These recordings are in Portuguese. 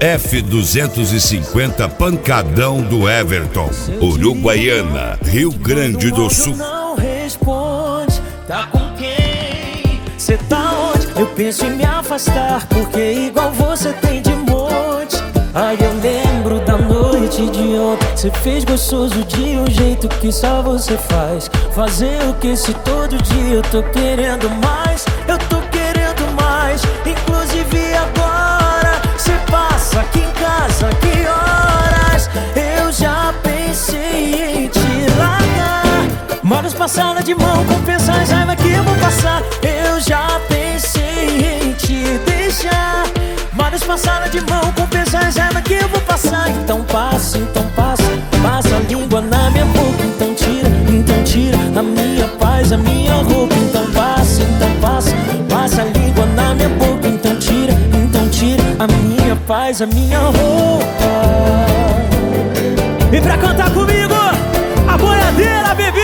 F250 pancadão do Everton, Uruguaiana, Rio Grande do Sul. Não responde, tá com quem? Cê tá onde? Eu penso em me afastar, porque igual você tem de monte. Ai, eu lembro da noite de ontem. Cê fez gostoso de um jeito que só você faz. Fazer o que se todo dia eu tô querendo mais. Eu tô querendo mais. Inclusive agora cê passa aqui em casa, que horas? Eu já pensei em te largar, mas passada de mão, compensa as raivas que eu vou passar. Eu já pensei em te deixar, mas passada de mão, compensa as raivas que eu vou passar. Então passa a língua na minha boca. Então tira a minha paz, a minha roupa. Então passa a língua na minha boca. Então tira a minha paz, a minha roupa. E pra cantar comigo, a boiadeira, bebê!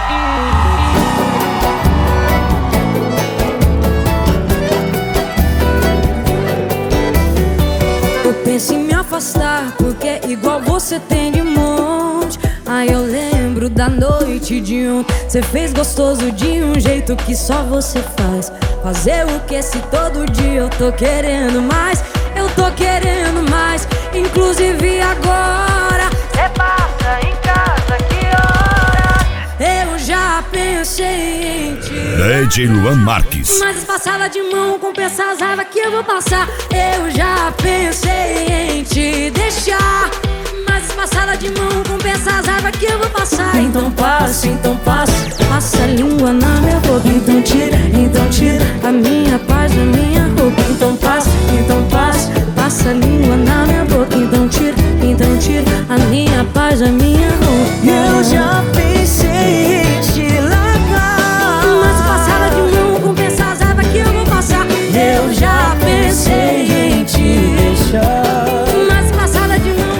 Eu penso em me afastar, porque igual você tem de monte. Ai, eu lembro da noite de ontem. Cê fez gostoso de um jeito que só você faz. Fazer o que se todo dia eu tô querendo mais. Eu tô querendo mais. Inclusive agora cê passa em casa, que hora? Eu já pensei em te DJ Luan Marques. mas passada de mão, compensa as raivas que eu vou passar. Eu já pensei em te deixar, mas passada de mão, compensa as raivas que eu vou passar. Então passa a língua na minha boca. Então tira a minha paz, a minha roupa. Então passa a língua na minha boca. Então tira a minha paz, a minha roupa. Eu já pensei em te largar, mas passada de mão, compensa as raivas que eu vou passar. eu já pensei em te deixar, mas passada de mão,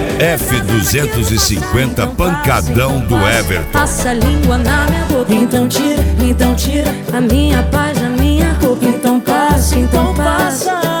F250 pancadão do Everton. passa a língua na minha boca. Então tira a minha paz, a minha roupa. Então passa